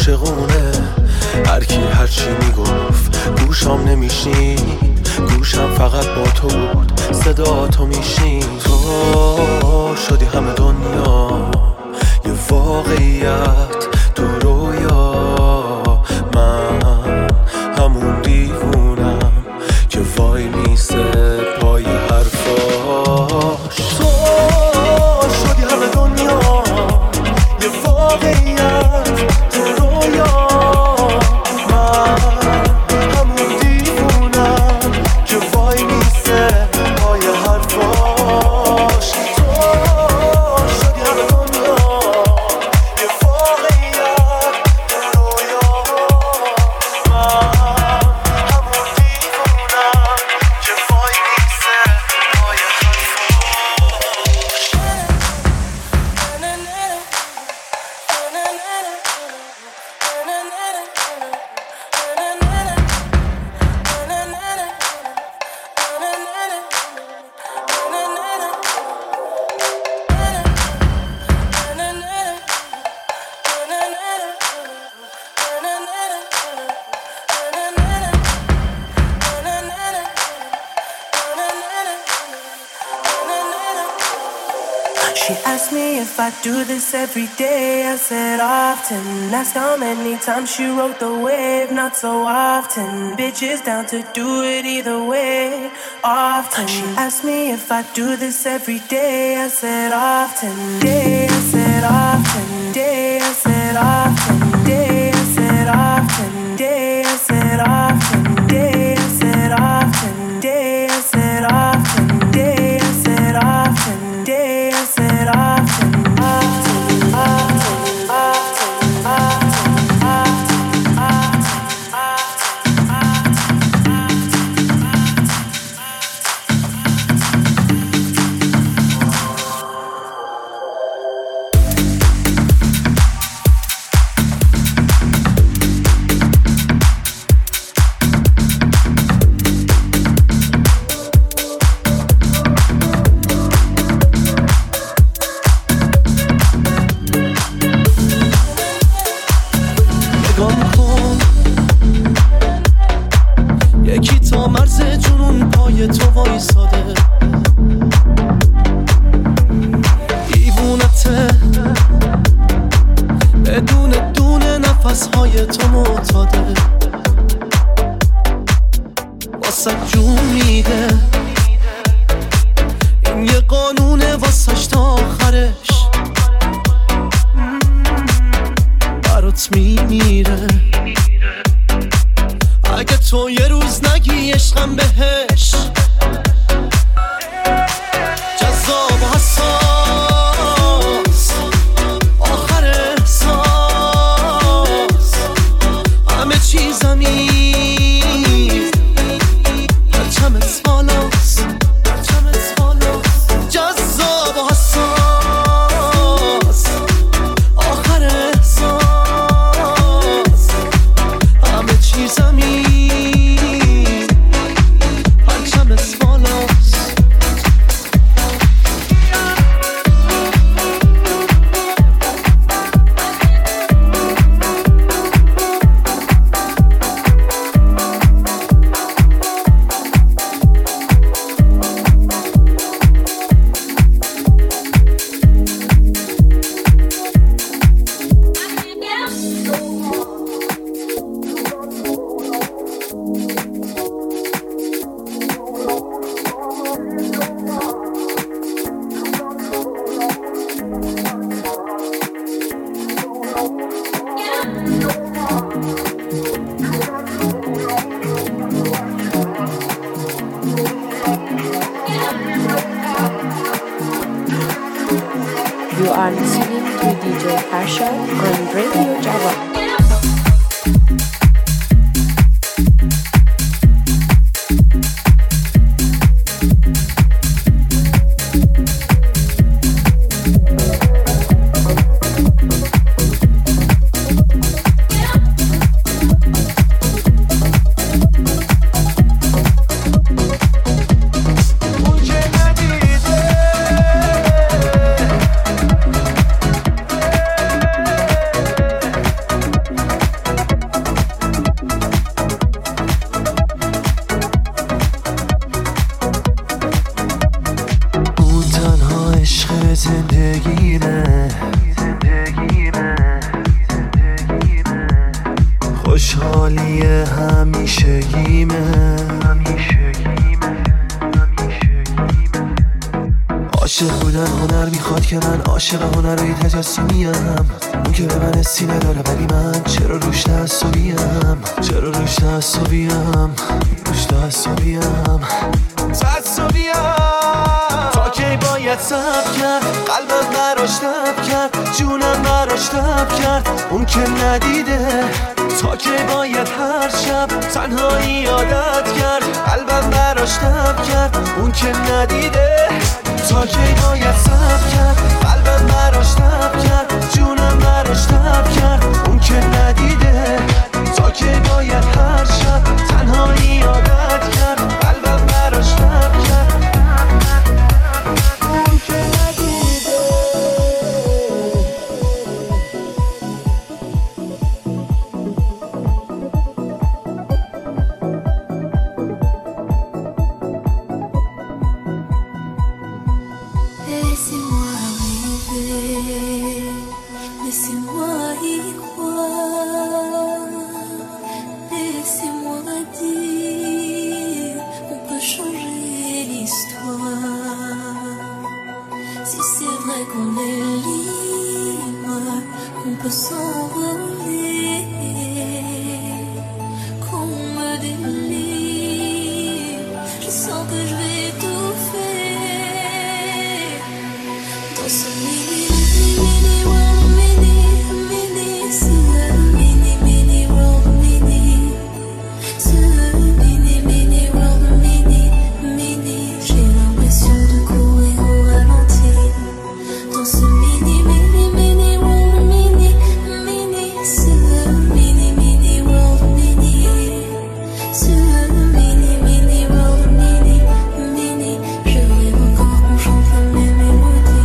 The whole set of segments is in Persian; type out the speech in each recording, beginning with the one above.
عاشقونه، هر کی هرچی میگفت گوشم نمیشین، گوشم فقط با تو بود، صدا تو میشین. تو شدی همه دنیا یه واقعیت تو رویا، من همون دیوونم که وای میسه پای حرفاش. تو شدی همه دنیا یه واقعیت تو رویا، من همون دیوونم که وای میسه پای حرفاش. تو شدی همه دنیا یه واقعیت تو رویا، من همون دیوونم که وای میسه پای She asked me if I do this every day. I said often. Asked how many times she rode the wave. Not so often. Bitches down to do it either way. Often. She asked me if I do this every day. I said often. Day. I said often. Day. I said often. Day. I said often. Day. I said often. Day. I said often. Day. I said often. Day. I said often. Day. I said often. تو وایساده، دیوونته بدون دونه نفسهای تو معتاده، واسه جون میده، این یه قانونه واسش تا آخرش، برات میمیره اگه تو یه روز نگی عشقم بهش. جذاب و حساس آخر احساس، همه چیزمی پرچمت بالاست، جذاب و حساس آخر احساس، همه چیزمی You are listening to DJ Harsha on Radio Java. خالی همیشگیمه. عاشق بودن هنر میخواد که من عاشق هنرهای تجسمیم. اون که به من سینه داره ولی من چرا روش تعصبیم. تا کی باید صبر کرد، قلبم براش تب کرد، جونم براش تب کرد، اون که ندیده. تا کی باید هر شب تنهایی عادت کرد، قلبم براش تب کرد، اون که ندیده. تا کی باید صبر کرد، قلبم براش تب کرد، جونم براش تب کرد، اون که ندیده. تا کی باید هر شب تنهایی عادت کرد، قلبم براش تب کرد، اون که ندیده. Laissez-moi rêver, laissez-moi y croire, laissez-moi dire qu'on peut changer l'histoire. Si c'est vrai qu'on est libre, qu'on peut s'envoler, qu'on me délivre, je sens que je vais étouffer. Dans ce mini world, ce mini world, ce mini world, j'ai l'impression de courir au ralenti. Dans ce mini world, ce mini world, ce mini world, je rêve encore qu'on chante la même mélodie.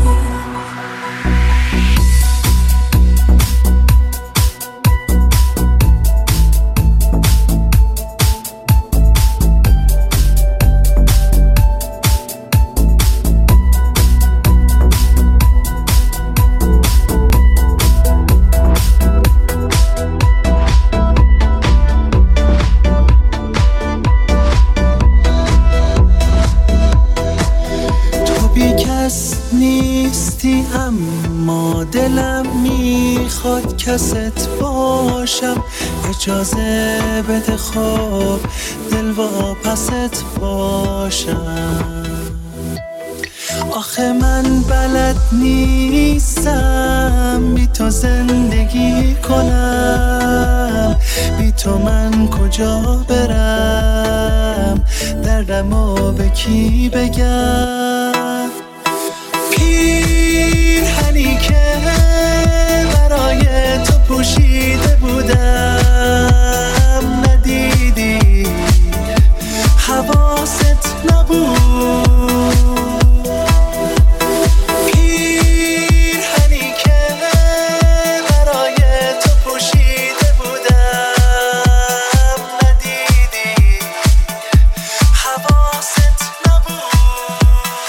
تو بی کس نیستی اما دلم میخواد کست باشم. اجازه بده خوب دل واپست باشم. آخه من بلد نیستم بی تو زندگی کنم. بی تو من کجا برم، دردمو به کی بگم. پیرهنی که برای تو پوشیده بودم ندیدی، حواست نبود. پیرهنی که برای تو پوشیده بودم ندیدی، حواست نبود.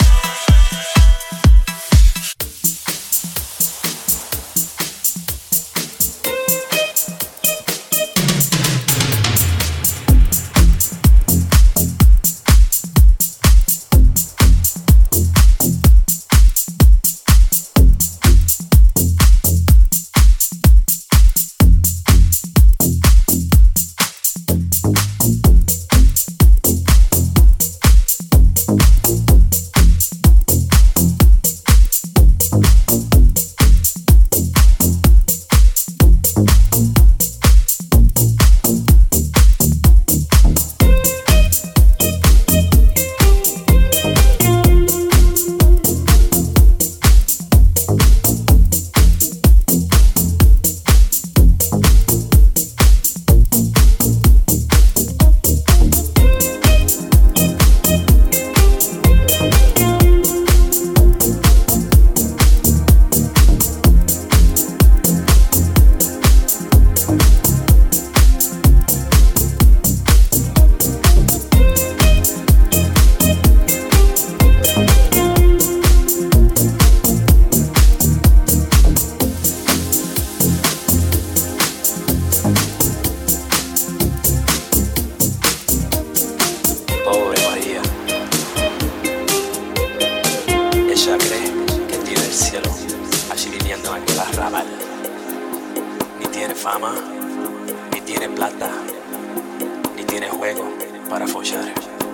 fama, ni tiene plata, ni tiene juego para follar.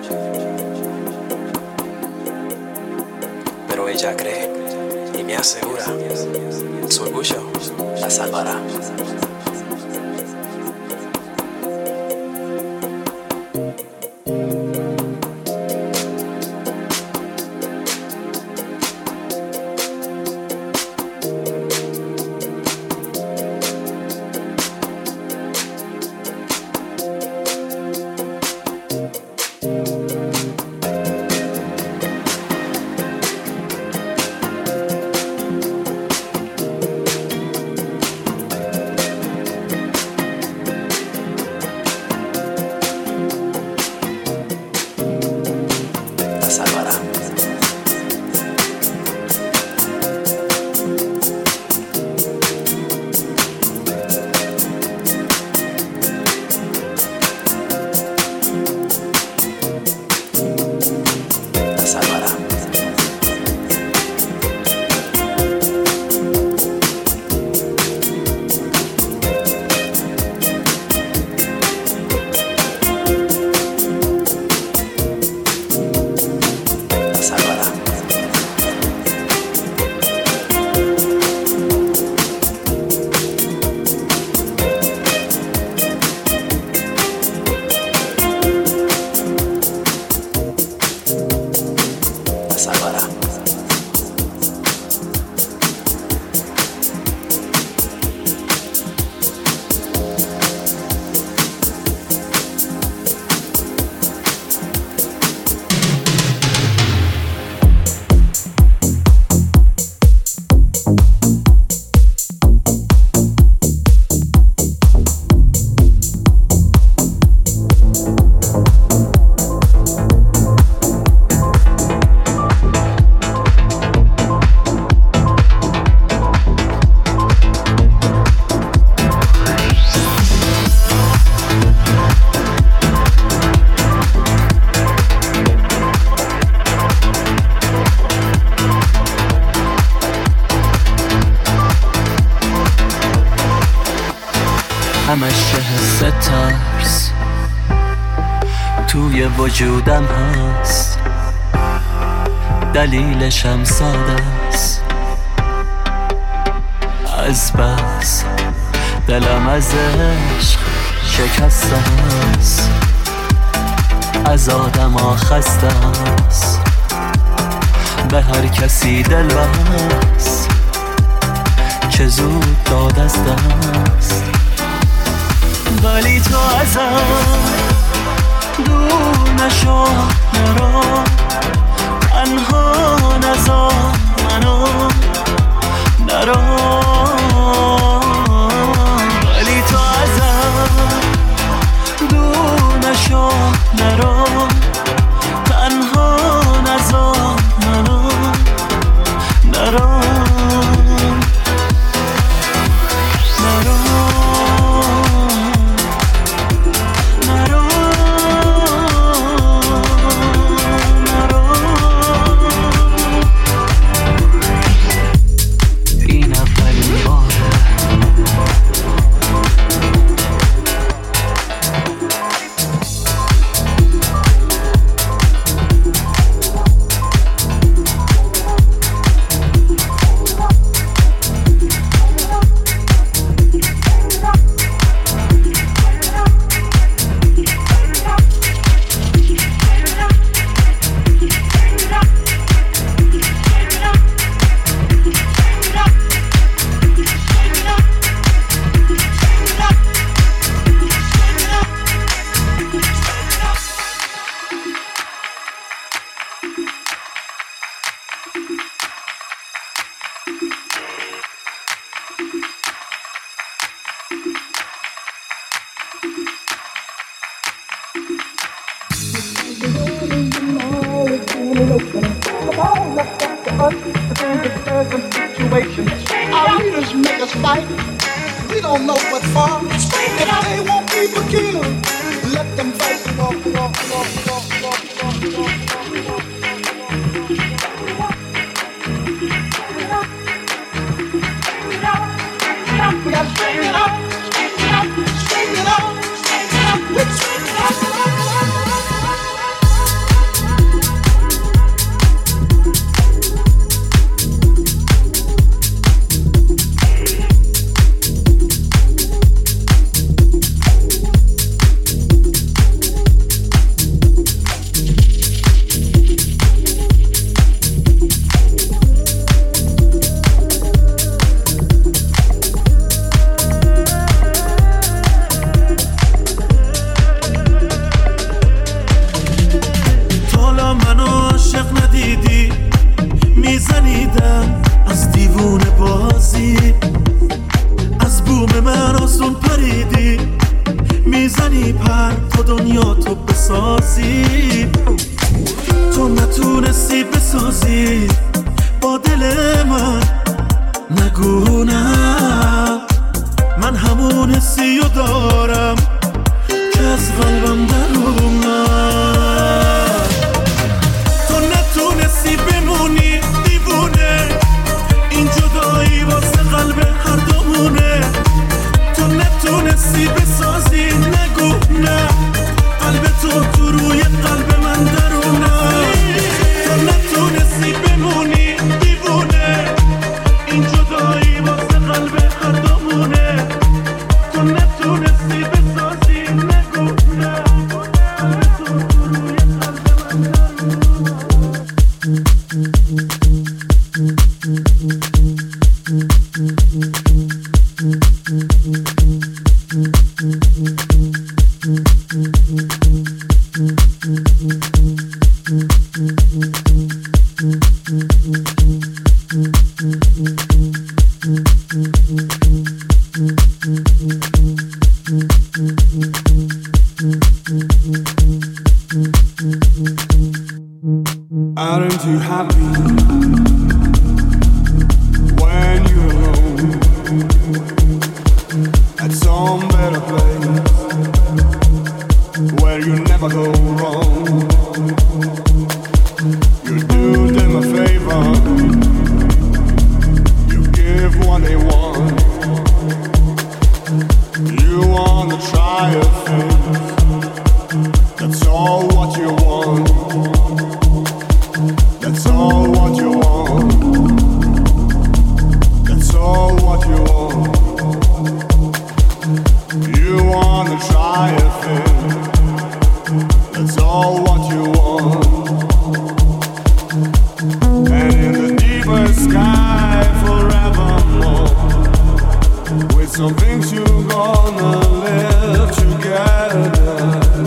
Pero ella cree y me asegura, su orgullo la salvará. همش حس ترس توی وجودم هست، دلیلشم ساده است. از بس دلم از عشق شکسته است، از آدم ها خسته است، به هر کسی دل بست که زود داد از دست. ولی تو ازم دور نشو، نرو تنها نذار منو، نرو. ولی تو ازم دور نشو، نرو تنها نذار منو، نرو. Our leaders make us fight. We don't know what for. If they want people killed, let them fight. We gotta straighten it out. Aren't you happy when you're alone at some better place where you never go wrong? You do them a favor, you give what they want. You wanna try a thing, that's all what you want. That's all what you want. That's all what you want. You wanna try a thing. That's all what you want. And in the deeper sky forevermore, with some things you're gonna live together,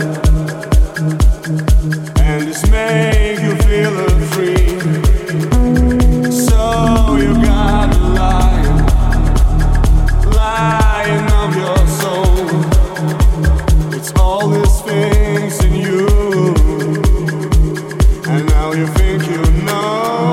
and it's make you feel free. So you got a lion of your soul. It's all these things in you, and now you think you know.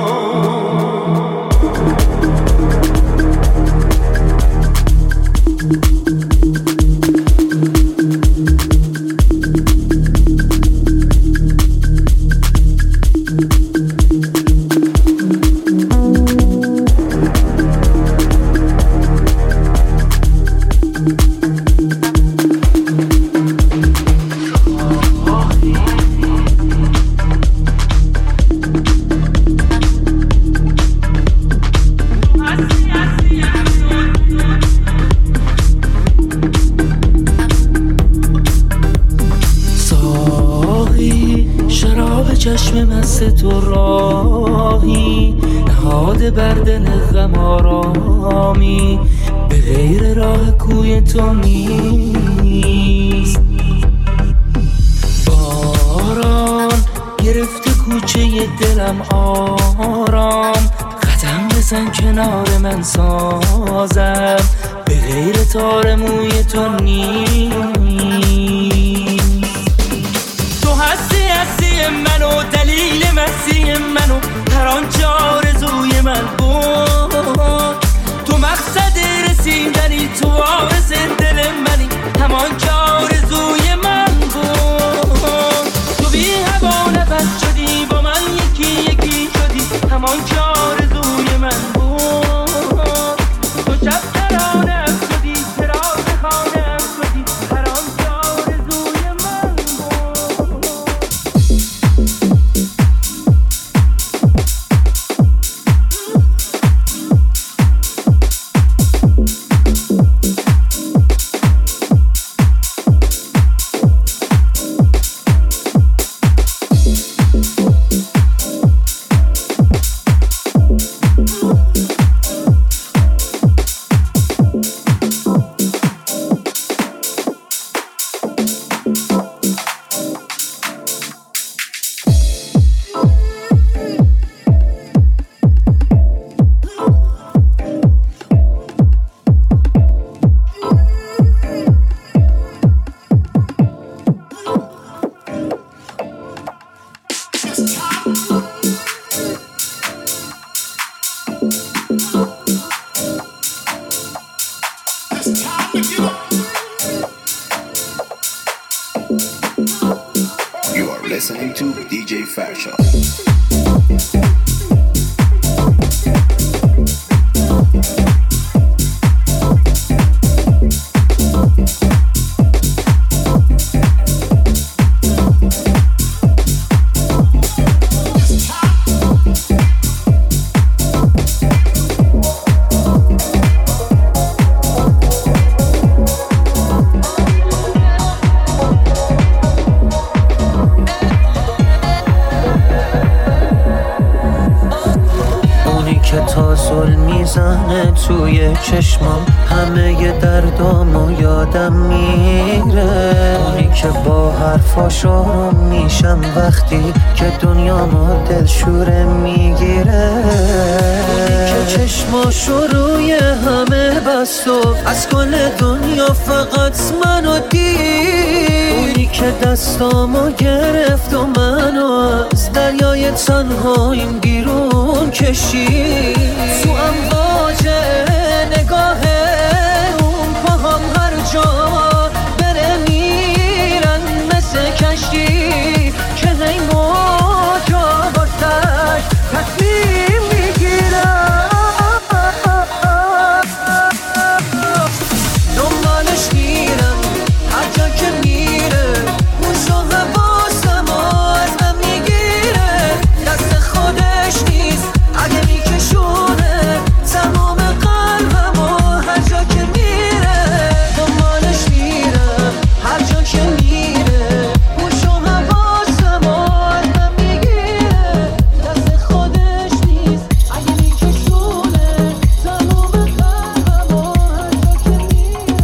چشم مست تو راهی نهاده بر دل غم آرامی به غیر راه کوی تو نیست. باران گرفته کوچه دلم آرام، قدم بزن کنار من سازم به غیر تار موی تو نیست. هستی منو دلیل مستی منو هر آنچه آرزوی من بود. تو مقصد رسیدنی، تو وارث دل منی، همان که آرزوی من بود. تو بی هوا نفس شدی، با من یکی یکی شدی، همان که آرزوی من بود. تو شب ترانه‌ام شدی، چراغ خانه‌ام شدی، هر آنچه آرزوی من بود. listening to DJ Farshad. توی چشمام همه ی دردامو یادم میره، اونی که با حرفاش آروم میشم وقتی که دنیامو دلشوره میگیره، اونی که چشماشو روی همه بست و از کل دنیا فقط منو دید، اونی که دستامو گرفت و منو از دریای تنهاییم بیرون کشید، تو امواج نگاه اون پاهم هر جا بره میرن مثل کشتی که هی موجا واسش تصمیم میگیرن، دنبالش میرم هر جا که میره، موشو حواسم از من میگیره، دست خودش نیست اگه میکشونه تمام قلبم و هر جا که میره، دنبالش میرم هر جا که میره، موشو حواسم از من میگیره، دست خودش نیست اگه میکشونه تمام قلبم و هر جا که میره.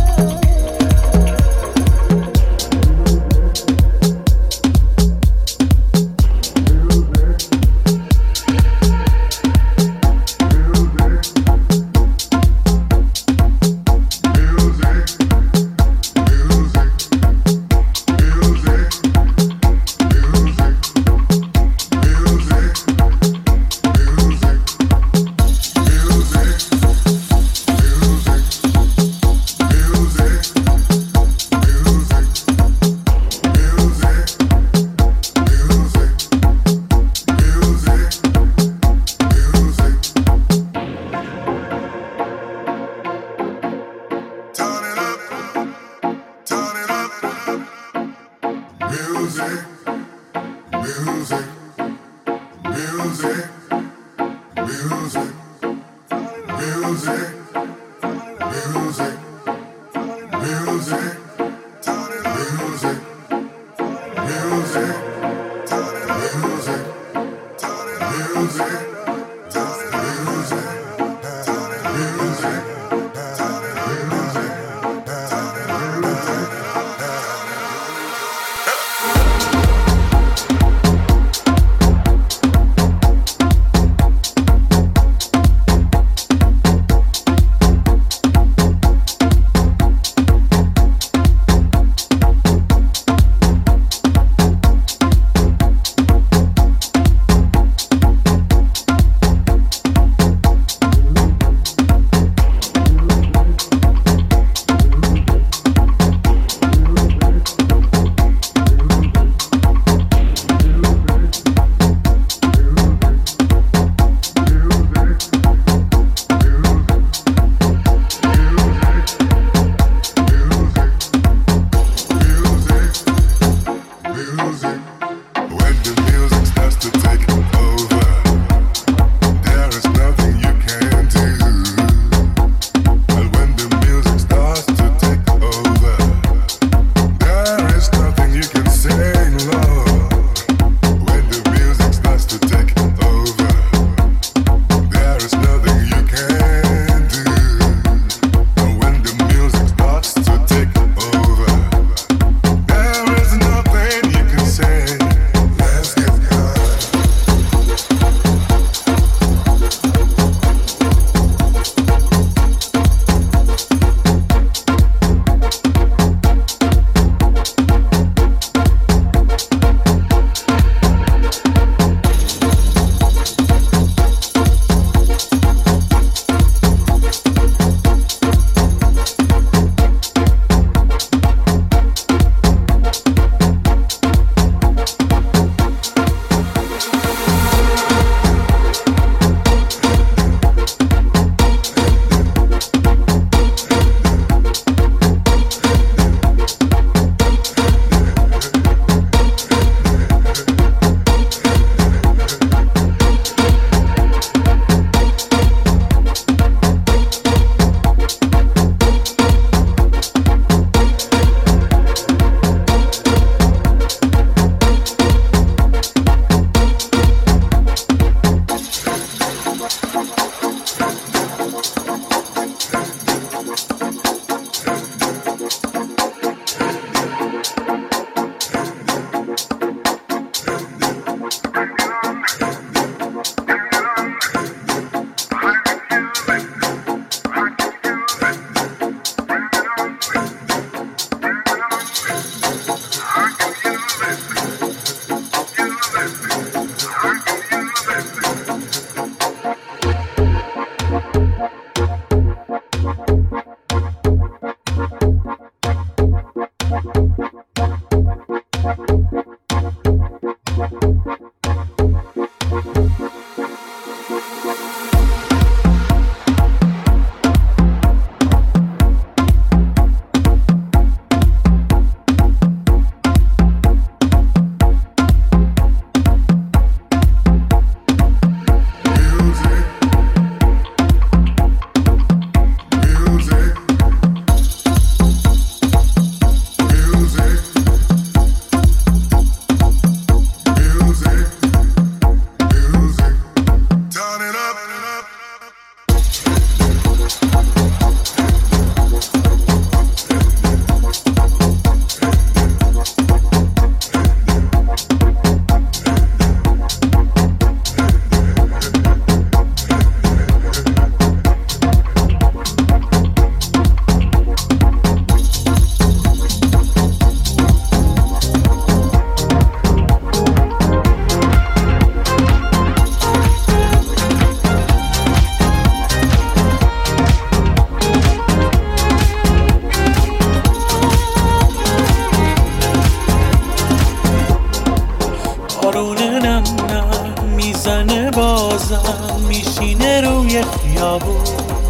بازم میشینه روی خیابون،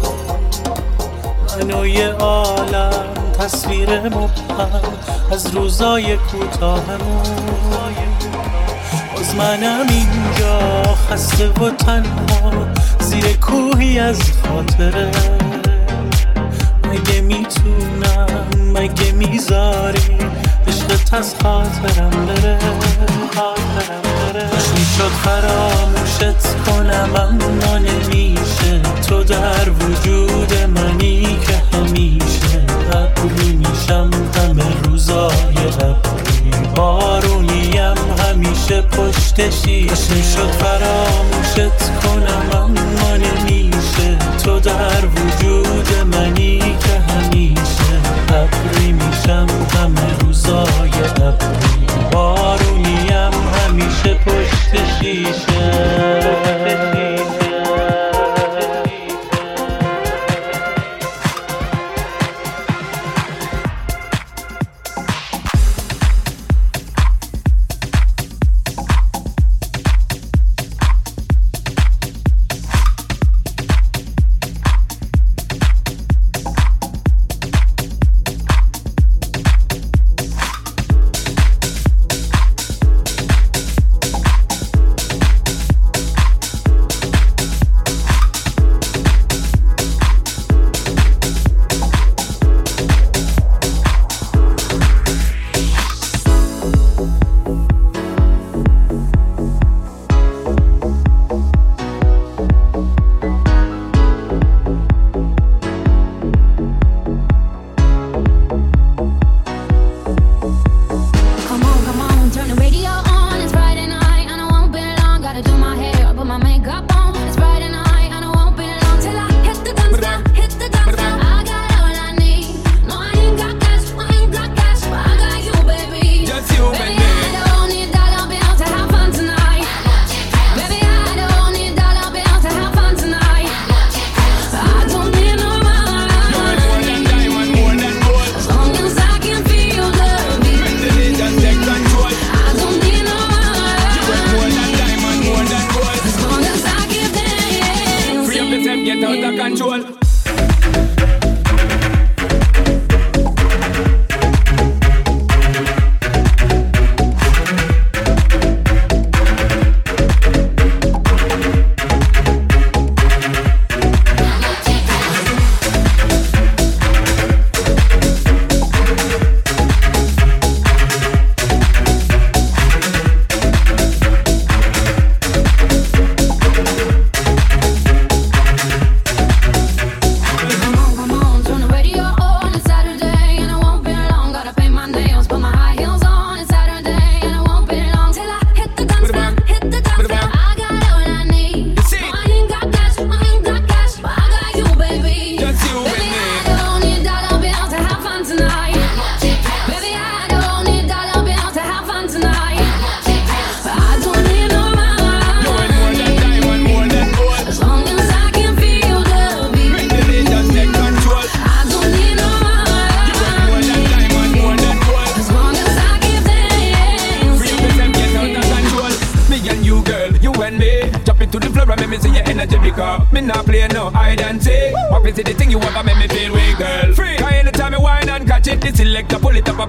من و یه عالم تصویر مبهم از روزای کوتاهمون. باز منم اینجا خسته و تنها زیر کوهی از خاطره. مگه میتونم، مگه میذاری عشقت از خاطرم بره؟ میشد فراموشت کنم اما نمیشه، تو در وجود منی که همیشه. ابری میشم همه روزای ابری، بارونیم همیشه پشت شیشه. میشد فراموشت کنم اما نمیشه، تو در وجود منی که همیشه. ابری میشم همه روزای ابری، بارونیم همیشه پشت شیشه.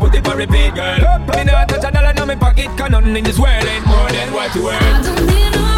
In this world ain't more than what you worth.